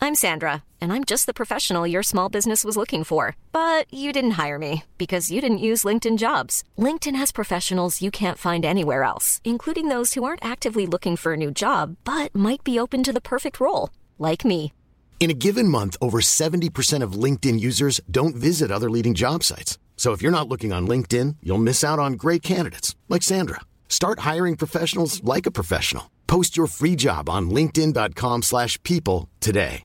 I'm Sandra, and I'm just the professional your small business was looking for. But you didn't hire me because you didn't use LinkedIn Jobs. LinkedIn has professionals you can't find anywhere else, including those who aren't actively looking for a new job, but might be open to the perfect role, like me. In a given month, over 70% of LinkedIn users don't visit other leading job sites. So if you're not looking on LinkedIn, you'll miss out on great candidates like Sandra. Start hiring professionals like a professional. Post your free job on linkedin.com/people today.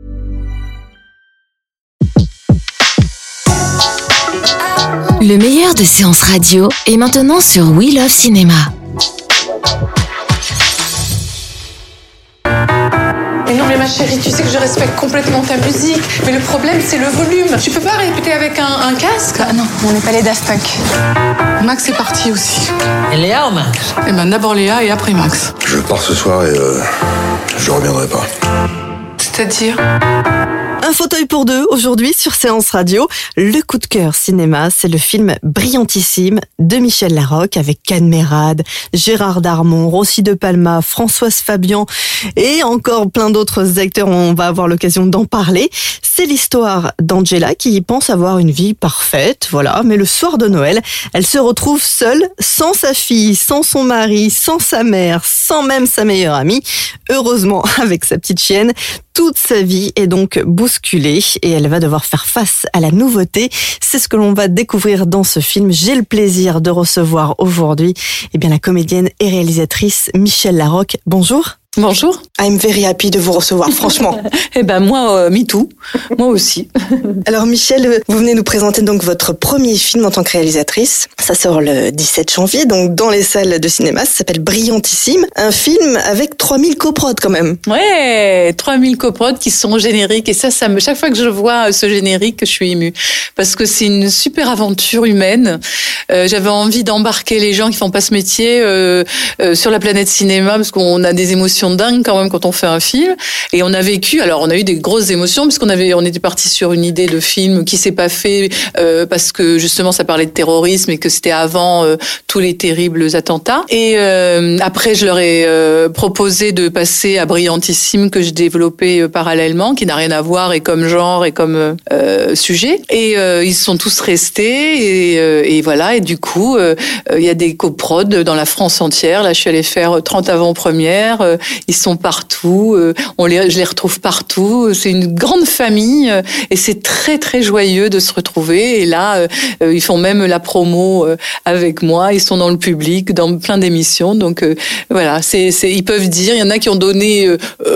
Le meilleur de séances radio est maintenant sur We Love Cinéma. Mais non mais ma chérie, tu sais que je respecte complètement ta musique, mais le problème c'est le volume. Tu peux pas répéter avec un casque? Ah non, on n'est pas les Daft Punk. Max est parti aussi. Et Léa ou Max? Eh ben d'abord Léa et après Max. Je pars ce soir et je reviendrai pas. C'est-à-dire? Un fauteuil pour deux aujourd'hui sur Séance Radio. Le coup de cœur cinéma, c'est le film Brillantissime de Michel Larocque avec Cadmerade, Gérard Darmon, Rossi de Palma, Françoise Fabian et encore plein d'autres acteurs. On va avoir l'occasion d'en parler. C'est l'histoire d'Angela qui pense avoir une vie parfaite, voilà. Mais le soir de Noël, elle se retrouve seule, sans sa fille, sans son mari, sans sa mère, sans même sa meilleure amie. Heureusement, avec sa petite chienne, toute sa vie est donc bousculée et elle va devoir faire face à la nouveauté. C'est ce que l'on va découvrir dans ce film. J'ai le plaisir de recevoir aujourd'hui la comédienne et réalisatrice Michel Larocque. Bonjour. Bonjour. I'm very happy de vous recevoir, franchement. Eh ben moi, me too. Moi aussi. Alors Michel, vous venez nous présenter donc votre premier film en tant que réalisatrice. Ça sort le 17 janvier, donc dans les salles de cinéma. Ça s'appelle Brillantissime. Un film avec 3000 coprods quand même. Ouais, 3000 coprods qui sont génériques. Et ça chaque fois que je vois ce générique, je suis émue. Parce que c'est une super aventure humaine. J'avais envie d'embarquer les gens qui font pas ce métier sur la planète cinéma, parce qu'on a des émotions dingue quand même quand on fait un film, et on a eu des grosses émotions on était parti sur une idée de film qui s'est pas fait parce que justement ça parlait de terrorisme et que c'était avant tous les terribles attentats. Et après je leur ai proposé de passer à Brillantissime que je développais parallèlement, qui n'a rien à voir et comme genre et comme sujet. Et ils sont tous restés et voilà. Et du coup il y a des coprods dans la France entière. Là je suis allée faire 30 avant-premières. Ils sont partout, je les retrouve partout. C'est une grande famille et c'est très très joyeux de se retrouver. Et là, ils font même la promo avec moi. Ils sont dans le public, dans plein d'émissions. Donc voilà, ils peuvent dire. Il y en a qui ont donné,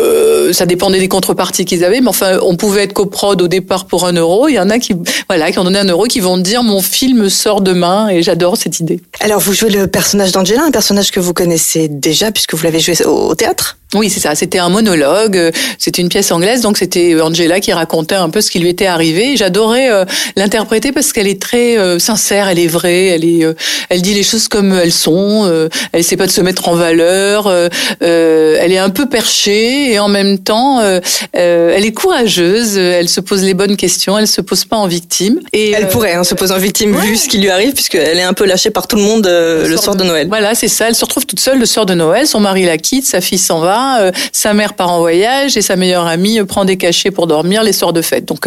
ça dépendait des contreparties qu'ils avaient, mais enfin, on pouvait être coprod au départ pour 1 euro. Il y en a qui ont donné 1 euro, qui vont dire mon film sort demain, et j'adore cette idée. Alors vous jouez le personnage d'Angela, un personnage que vous connaissez déjà puisque vous l'avez joué au théâtre. Oui, c'est ça. C'était un monologue. C'était une pièce anglaise, donc c'était Angela qui racontait un peu ce qui lui était arrivé. J'adorais l'interpréter parce qu'elle est très sincère, elle est vraie, elle dit les choses comme elles sont. Elle essaie pas de se mettre en valeur. Elle est un peu perchée et en même temps, elle est courageuse. Elle se pose les bonnes questions. Elle se pose pas en victime. Et elle pourrait se poser en victime vu ce qui lui arrive, puisqu'elle est un peu lâchée par tout le monde le soir de Noël. Voilà, c'est ça. Elle se retrouve toute seule le soir de Noël. Son mari la quitte, sa fille s'en va. Sa mère part en voyage et sa meilleure amie prend des cachets pour dormir les soirs de fête. Donc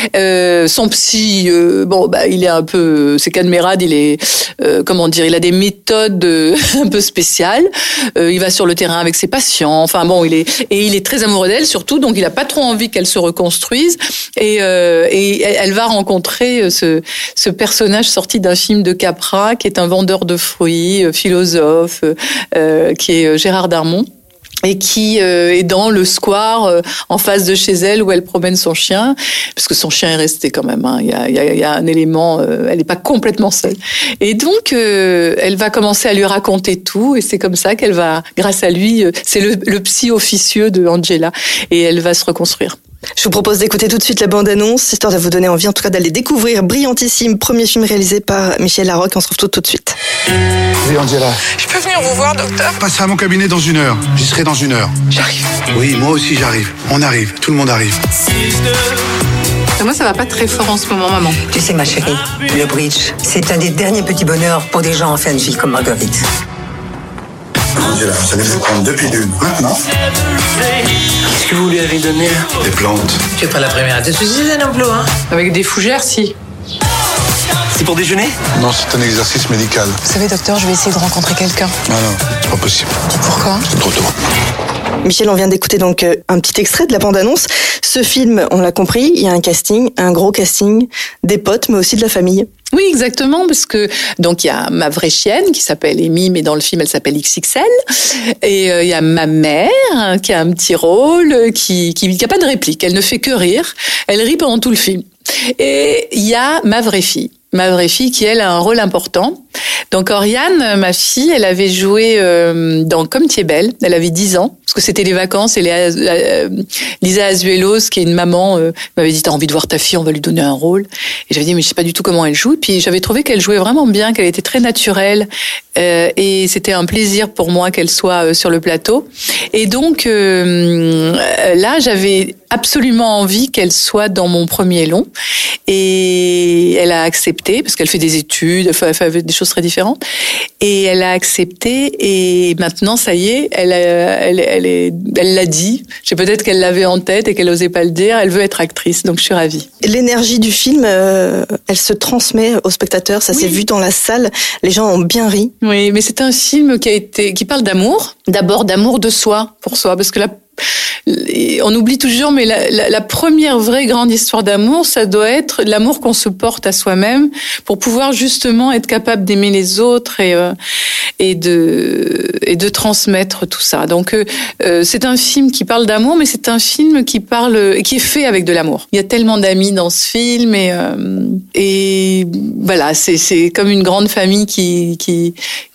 son psy, il est un peu, c'est Cadmerade, il est il a des méthodes un peu spéciales. Il va sur le terrain avec ses patients. Enfin bon, il est très amoureux d'elle surtout, donc il a pas trop envie qu'elle se reconstruise. Et elle va rencontrer ce personnage sorti d'un film de Capra, qui est un vendeur de fruits, philosophe, qui est Gérard Darmon. Et qui est dans le square en face de chez elle où elle promène son chien, parce que son chien est resté quand même. Il y a un élément, elle n'est pas complètement seule. Et donc elle va commencer à lui raconter tout, et c'est comme ça qu'elle va, grâce à lui, c'est le psy officieux de Angela, et elle va se reconstruire. Je vous propose d'écouter tout de suite la bande-annonce, histoire de vous donner envie, en tout cas, d'aller découvrir Brillantissime, premier film réalisé par Michel Larocque. On se retrouve tout de suite. Oui, Angela. Je peux venir vous voir, docteur? Passez à mon cabinet dans 1 heure. J'y serai dans 1 heure. J'arrive. Oui, moi aussi j'arrive. On arrive. Tout le monde arrive. Moi, ça va pas très fort en ce moment, maman. Tu sais, ma chérie, le bridge, c'est un des derniers petits bonheurs pour des gens en fin de vie comme Marguerite. Angela, vous allez vous prendre 2 pilules maintenant. Qu'est-ce que vous lui avez donné là? Des plantes. Tu es pas la première à te suicider non plus, hein? Avec des fougères, si. C'est pour déjeuner? Non, c'est un exercice médical. Vous savez, docteur, je vais essayer de rencontrer quelqu'un. Non, c'est pas possible. Pourquoi? C'est trop tôt. Michel, on vient d'écouter donc un petit extrait de la bande-annonce. Ce film, on l'a compris, il y a un casting, un gros casting, des potes, mais aussi de la famille. Oui, exactement, parce que donc il y a ma vraie chienne qui s'appelle Amy, mais dans le film elle s'appelle XXL, et il y a ma mère qui a un petit rôle, qui a pas de réplique, elle ne fait que rire, elle rit pendant tout le film. Et il y a ma vraie fille qui elle a un rôle important. Donc Oriane, ma fille, elle avait joué dans Comme tu es belle, elle avait 10 ans, parce que c'était les vacances, et Lisa Azuelos, qui est une maman, m'avait dit t'as envie de voir ta fille, on va lui donner un rôle. Et j'avais dit mais je sais pas du tout comment elle joue, et puis j'avais trouvé qu'elle jouait vraiment bien, qu'elle était très naturelle, et c'était un plaisir pour moi qu'elle soit sur le plateau. Et donc là j'avais absolument envie qu'elle soit dans mon premier long, et elle a accepté parce qu'elle fait des études, elle fait des choses très différentes, et elle a accepté, et maintenant ça y est, elle l'a dit. Je sais peut-être qu'elle l'avait en tête et qu'elle osait pas le dire. Elle veut être actrice, donc je suis ravie. L'énergie du film, elle se transmet aux spectateurs. Ça s'est vu dans la salle. Les gens ont bien ri. Oui, mais c'est un film qui parle d'amour. D'abord d'amour de soi, pour soi, parce que on oublie toujours, mais la première vraie grande histoire d'amour, ça doit être l'amour qu'on se porte à soi-même pour pouvoir justement être capable d'aimer les autres et de transmettre tout ça. Donc c'est un film qui parle d'amour, mais c'est un film qui est fait avec de l'amour. Il y a tellement d'amis dans ce film, et voilà, c'est comme une grande famille qui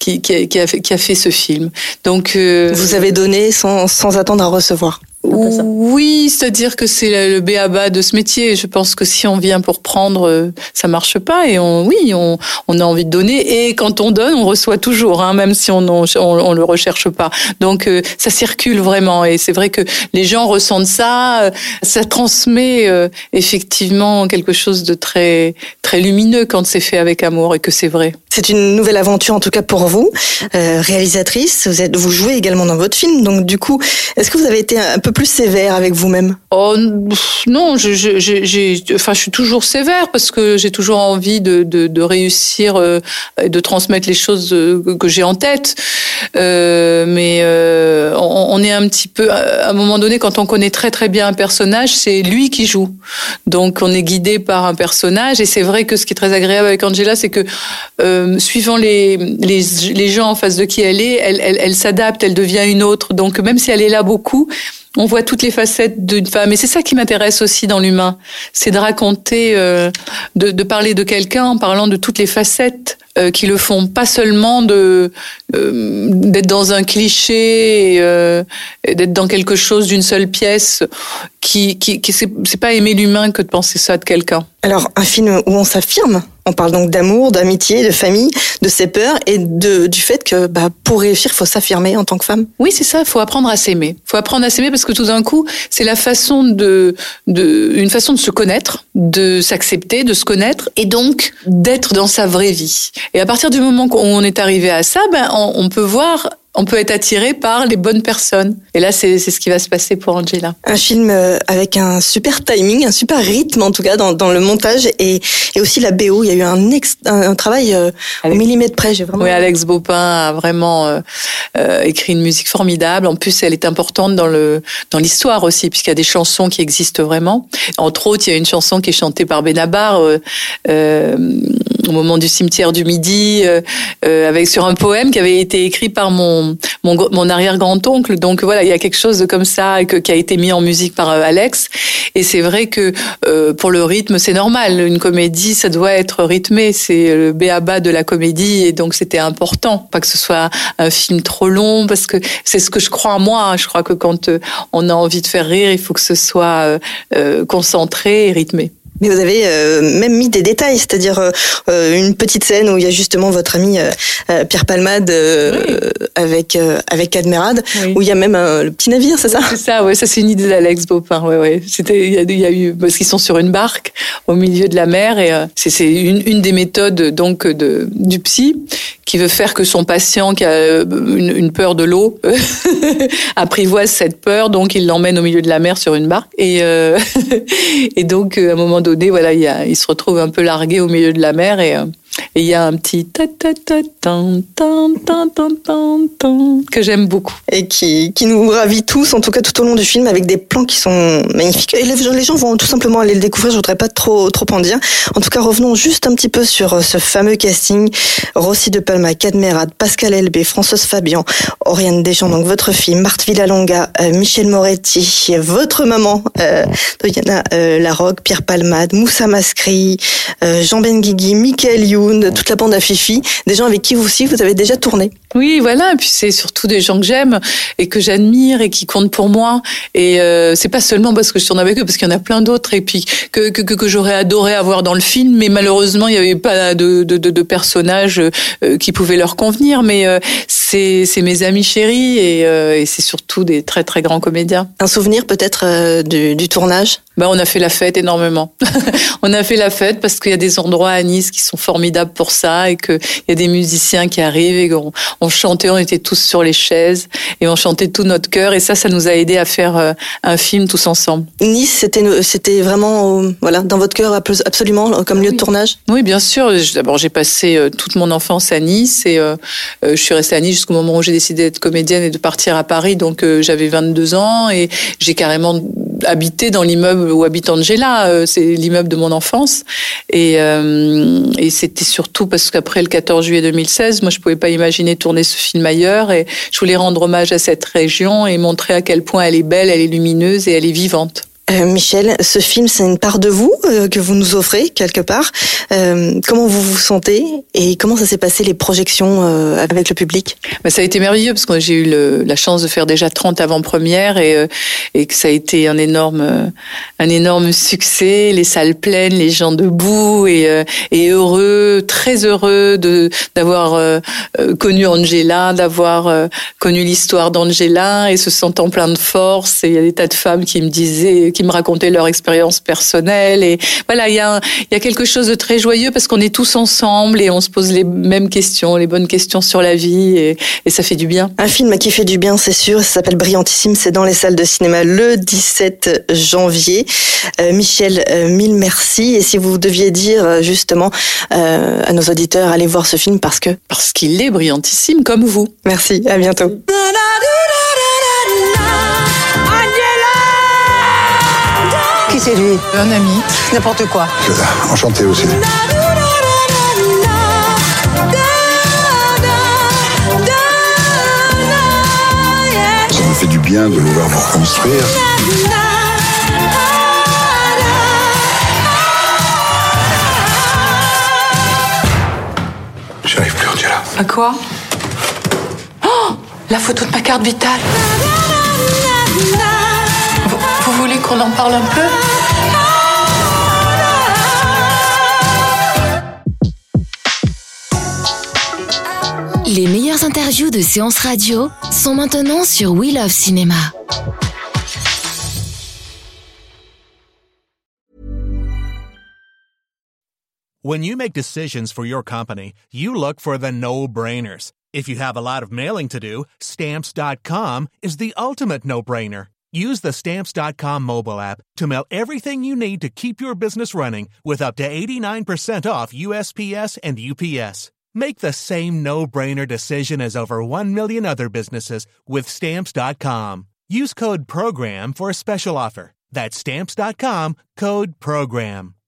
a fait ce film. Donc vous avez donné sans attendre à recevoir. Oui, c'est-à-dire que c'est le b.a.-ba de ce métier. Je pense que si on vient pour prendre, ça marche pas. Et on a envie de donner. Et quand on donne, on reçoit toujours, hein, même si on le recherche pas. Donc ça circule vraiment. Et c'est vrai que les gens ressentent ça. Ça transmet effectivement quelque chose de très très lumineux quand c'est fait avec amour et que c'est vrai. C'est une nouvelle aventure en tout cas pour vous, réalisatrice. Vous jouez également dans votre film. Donc du coup, est-ce que vous avez été un peu plus sévère avec vous-même? Oh non, je suis toujours sévère parce que j'ai toujours envie de réussir, de transmettre les choses que j'ai en tête. Mais on est un petit peu, à un moment donné, quand on connaît très très bien un personnage, c'est lui qui joue. Donc on est guidé par un personnage, et c'est vrai que ce qui est très agréable avec Angela, c'est que suivant les gens en face de qui elle s'adapte, elle devient une autre. Donc même si elle est là beaucoup, on voit toutes les facettes d'une femme. Et c'est ça qui m'intéresse aussi dans l'humain. C'est de raconter, de parler de quelqu'un en parlant de toutes les facettes qui le font. Pas seulement d'être dans un cliché, et d'être dans quelque chose d'une seule pièce. C'est pas aimer l'humain que de penser ça de quelqu'un. Alors, un film où on s'affirme. On parle donc d'amour, d'amitié, de famille, de ses peurs et du fait que pour réussir, il faut s'affirmer en tant que femme. Oui, c'est ça, il faut apprendre à s'aimer. Il faut apprendre à s'aimer parce que tout d'un coup, c'est la façon une façon de se connaître, de s'accepter, de se connaître et donc d'être dans sa vraie vie. Et à partir du moment où on est arrivé à ça, on peut être attiré par les bonnes personnes. Et là, c'est ce qui va se passer pour Angela. Un film avec un super timing, un super rythme en tout cas dans le montage et aussi la BO. Il y a eu un travail au millimètre près. Oui, Alex Baupin a vraiment écrit une musique formidable. En plus, elle est importante dans l'histoire aussi, puisqu'il y a des chansons qui existent vraiment. Entre autres, il y a une chanson qui est chantée par Benabar au moment du cimetière du Midi, sur un poème qui avait été écrit par mon arrière-grand-oncle. Donc voilà, il y a quelque chose comme ça qui a été mis en musique par Alex. Et c'est vrai que pour le rythme, c'est normal. Une comédie, ça doit être rythmé. C'est le b.a.-ba de la comédie. Et donc c'était important. Pas que ce soit un film trop long, parce que c'est ce que je crois moi. Je crois que quand on a envie de faire rire, il faut que ce soit concentré et rythmé. Mais vous avez même mis des détails, c'est-à-dire une petite scène où il y a justement votre ami Pierre Palmade avec Cadmerade, oui. Où il y a même le petit navire, c'est ça? C'est ça, ouais, ça c'est une idée d'Alex Baupin, ouais. Il y a eu parce qu'ils sont sur une barque au milieu de la mer et c'est une des méthodes donc du psy qui veut faire que son patient qui a une peur de l'eau apprivoise cette peur, donc il l'emmène au milieu de la mer sur une barque et donc à un moment donné, voilà, il se retrouve un peu largué au milieu de la mer et il y a un petit ta ta ta tan tan tan tan tan tan que j'aime beaucoup et qui nous ravit tous, en tout cas tout au long du film, avec des plans qui sont magnifiques. Et les gens vont tout simplement aller le découvrir. Je voudrais pas trop en dire. En tout cas, revenons juste un petit peu sur ce fameux casting. Rossi de Palma, Cadmerade, Pascal Elbé, Françoise Fabian, Oriane Deschamps, donc votre fille, Marthe Villalonga, Michel Moretti, votre maman, Diana Larocque, Pierre Palmade, Moussa Mascri, Jean Benguigui, Michael Youn, toute la bande à Fifi, des gens avec qui vous avez déjà tourné. Oui, voilà. Et puis c'est surtout des gens que j'aime et que j'admire et qui comptent pour moi. Et c'est pas seulement parce que je tourne avec eux, parce qu'il y en a plein d'autres et puis que j'aurais adoré avoir dans le film, mais malheureusement il y avait pas de personnages qui pouvaient leur convenir. Mais c'est mes amis chéris et c'est surtout des très très grands comédiens. Un souvenir peut-être du tournage? On a fait la fête énormément. On a fait la fête parce qu'il y a des endroits à Nice qui sont formidables pour ça et qu'il y a des musiciens qui arrivent et on chantait, on était tous sur les chaises et on chantait tout notre cœur et ça nous a aidé à faire un film tous ensemble. Nice, c'était vraiment dans votre cœur absolument comme lieu de tournage? Oui, bien sûr. D'abord, j'ai passé toute mon enfance à Nice et je suis restée à Nice jusqu'au moment où j'ai décidé d'être comédienne et de partir à Paris. Donc j'avais 22 ans et j'ai carrément habité dans l'immeuble où habite Angela, c'est l'immeuble de mon enfance et c'était surtout parce qu'après le 14 juillet 2016, moi je pouvais pas imaginer tourner ce film ailleurs et je voulais rendre hommage à cette région et montrer à quel point elle est belle, elle est lumineuse et elle est vivante. Michel, ce film, c'est une part de vous que vous nous offrez quelque part. Comment vous vous sentez et comment ça s'est passé les projections avec le public? Ça a été merveilleux parce que j'ai eu la chance de faire déjà 30 avant-premières et que ça a été un énorme succès. Les salles pleines, les gens debout et heureux, très heureux d'avoir connu Angela, d'avoir connu l'histoire d'Angela et se sentant plein de force. Et il y a des tas de femmes qui me racontaient leur expérience personnelle et voilà, il y a quelque chose de très joyeux parce qu'on est tous ensemble et on se pose les mêmes questions, les bonnes questions sur la vie et ça fait du bien. Un film qui fait du bien, c'est sûr, ça s'appelle Brillantissime, c'est dans les salles de cinéma le 17 janvier. Michel, mille merci et si vous deviez dire justement à nos auditeurs, allez voir ce film parce qu'il est brillantissime comme vous. Merci, à bientôt. Qui c'est lui? Un ami. N'importe quoi. Enchanté aussi. Ça me fait du bien de vouloir vous reconstruire. J'y arrive plus, Angela. À quoi? Oh, la photo de ma carte vitale. Vous voulez qu'on en parle un peu? Les meilleures interviews de Séance Radio sont maintenant sur We Love Cinéma. When you make decisions for your company, you look for the no-brainers. If you have a lot of mailing to do, Stamps.com is the ultimate no-brainer. Use the Stamps.com mobile app to mail everything you need to keep your business running with up to 89% off USPS and UPS. Make the same no-brainer decision as over 1 million other businesses with Stamps.com. Use code PROGRAM for a special offer. That's Stamps.com, code PROGRAM.